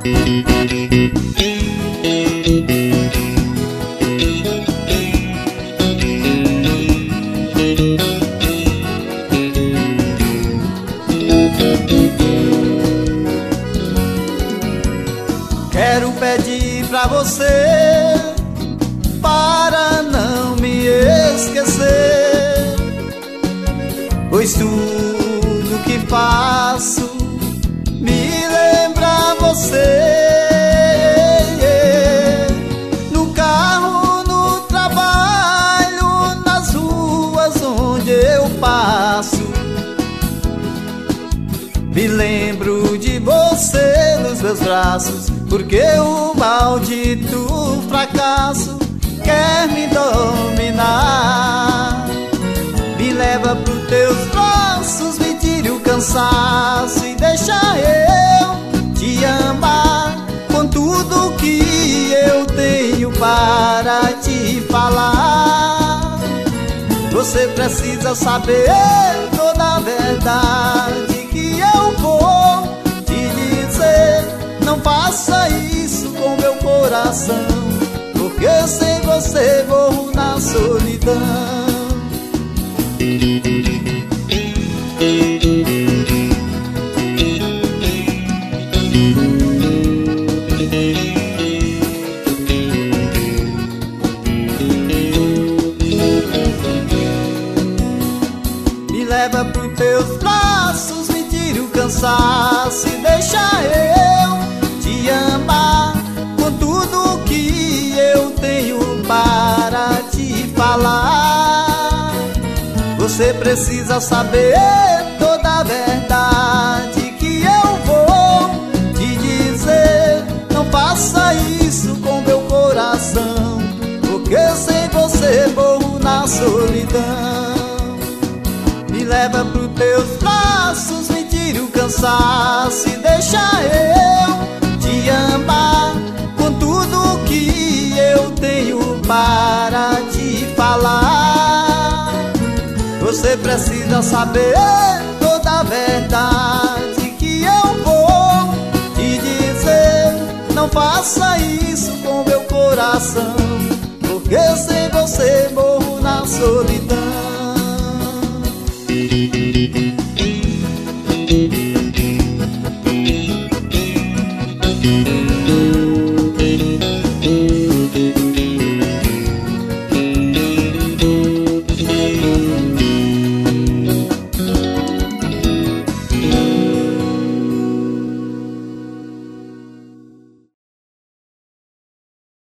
Quero pedir pra você para não me esquecer, pois tudo que faço me lembra você. No carro, no trabalho, nas ruas onde eu passo, me lembro de você nos meus braços, porque o maldito fracasso quer me dominar. Me leva pros teus braços, me tire o cansaço e deixa eu te amar com tudo que eu tenho para te falar. Você precisa saber toda a verdade que eu vou te dizer. Não faça isso com meu coração, porque sem você morro na solidão. Me leva pros teus braços, me tire o cansaço e deixa eu te amar com tudo que eu tenho para te falar. Você precisa saber toda a verdade que eu vou te dizer. Não faça isso com meu coração, porque sem você morro na solidão. Me leva pros teus braços, me tire o cansaço e deixa eu te amar com tudo que eu tenho para te falar. Você precisa saber